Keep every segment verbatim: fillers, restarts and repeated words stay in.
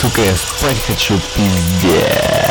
Сука, я спать хочу, пиздец.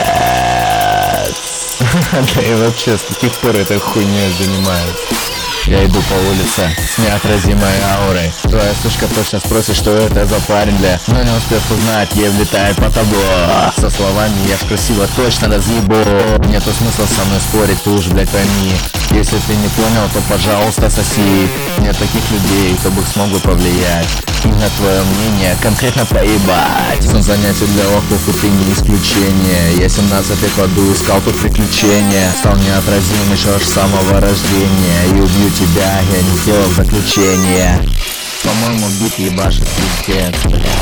Да и вообще, с каких пор этой хуйней занимаюсь? Я иду по улице с неотразимой аурой. Твоя сушка точно спросит, что это за парень, бля. Но не успев узнать, ей влетает по табло. Со словами я ж красиво точно разъебу. Нету смысла со мной спорить, ты уж, блядь, пойми. Если ты не понял, то пожалуйста соси. Нет таких людей, кто бы смог бы повлиять и на твое мнение конкретно поебать. Сон занятий для лохов, и ты не исключение. Я семнадцать лет в аду искал тут приключения. Стал неотразим еще аж с самого рождения. И убью тебя, я не сделал заключение. По-моему, бит ебашит, пиздец, бля.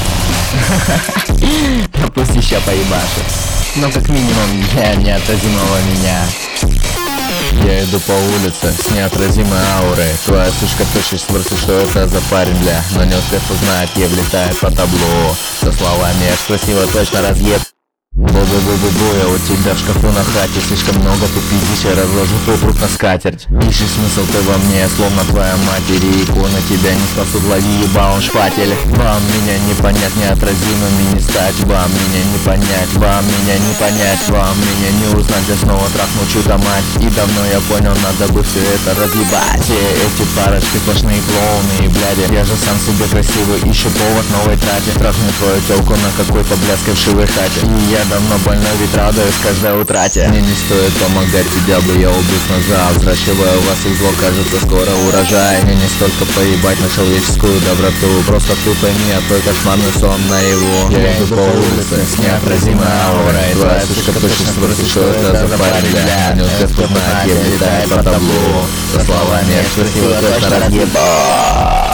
А пусть еще поебашит. Но как минимум я неотразимого меня. Я иду по улице с неотразимой аурой. Твоя сучка точно спросит, что это за парень, бля. Но не успев узнать, ей влетает по табло. Со словами я красиво точно разъеб. Бу-бу-бу-бу-бу, я у тебя в шкафу на хате. Слишком много ты пиздишь, я разложу твой труп на скатерть. Ищешь смысл ты во мне, словно твоя матери. Иконы тебя не спасут, лови ебалом шпатель. Вам меня не понять, неотразимыми не стать. Вам меня не понять, вам меня не понять. Вам меня не узнать, я снова трахну чью-то мать. И давно я понял, надо бы все это разъебать. Все эти парочки сплошные клоуны и бляди. Я же сам себе красивый, ищу повод новой трате. Трахну твою телку на какой-то бляской вшивой хате. И я давно больной, ведь радуюсь каждой утрате. Мне не стоит помогать, тебя бы я убил назад. Взращивая у вас их зло, кажется скоро урожай. Мне не столько поебать на человеческую доброту. Просто ты пойми, а твой кошмарный сон наяву. Я иду по улице с неотразимой аурой. Твоя сучка точно спросит, что это за парень, бля. Не успев узнать, я влетаю по таблу. Со словами я красиво точно разъебал.